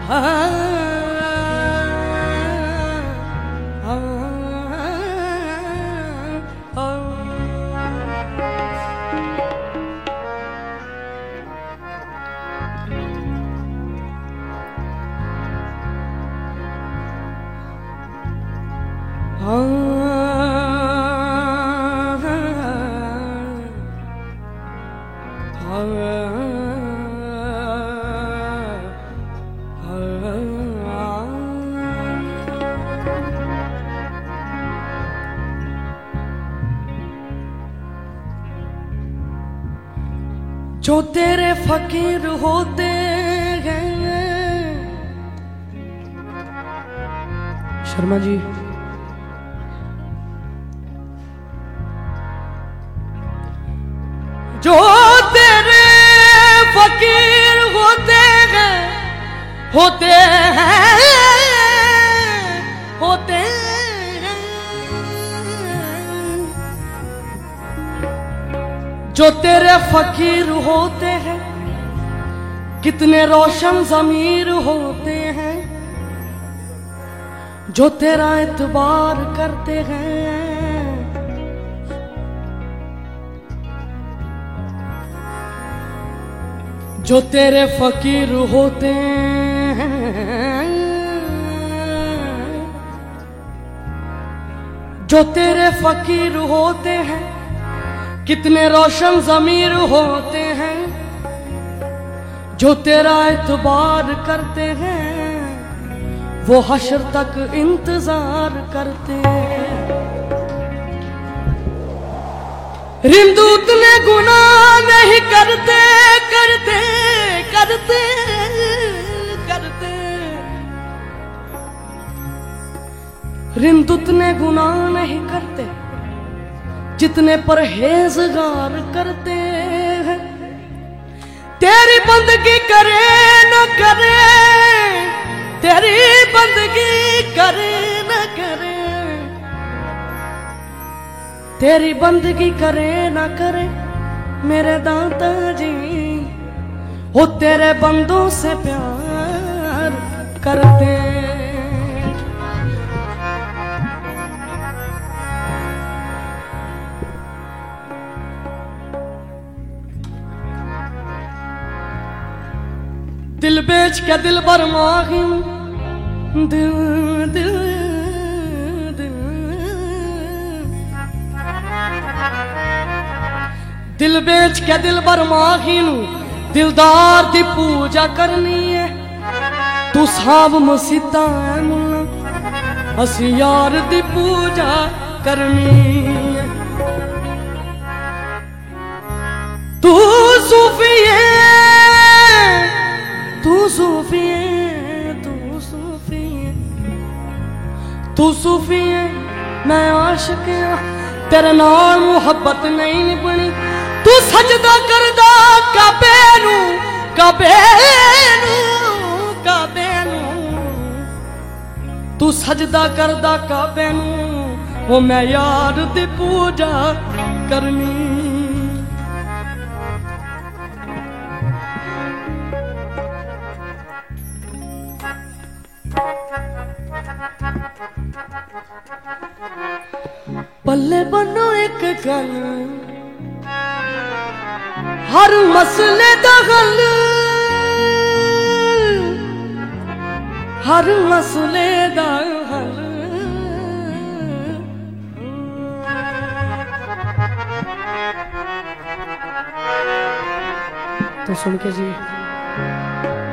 जो तेरे फकीर होते हैं। शर्मा जी, जो तेरे फकीर होते हैं, होते हैं, होते हैं, जो तेरे फकीर होते हैं, कितने रोशन ज़मीर होते हैं, जो तेरा एतबार करते हैं। जो तेरे फकीर होते हैं, जो तेरे फकीर होते हैं, कितने रोशन ज़मीर होते हैं, जो तेरा एतबार करते हैं, वो हश्र तक इंतजार करते हैं। रिंदू उतने गुनाह नहीं करते, करते करते करते, रिंद उतने गुनाह नहीं करते जितने परहेजगार करते हैं। तेरी बंदगी करे न करे, तेरी बंदगी करे न करे, तेरी बंदगी करे न करे मेरे दाता जी, वो तेरे बंदों से प्यार करते। दिल बेच के दिल भर माहिम, दिल दिल दिल, दिल बेच के दिल भर माहिम, दिलदार दी पूजा करनी है। तू साब मसीता है मुन्ना, असी यार दी पूजा करनी है। तू सूफी है, तू सूफी है, तू सूफी है, तू सूफी है, मैं आशिक हां, तेरे नाल मुहब्बत नहीं निभनी। तू सजदा करदा काबे नू, काबे नू, काबे नू, तू सजदा करदा काबे नू, वो मैं यार दी पूजा करनी। पल्ले बनो एक गल, हर मसले दा हल, हर मसले दा हल। तो सुन के जी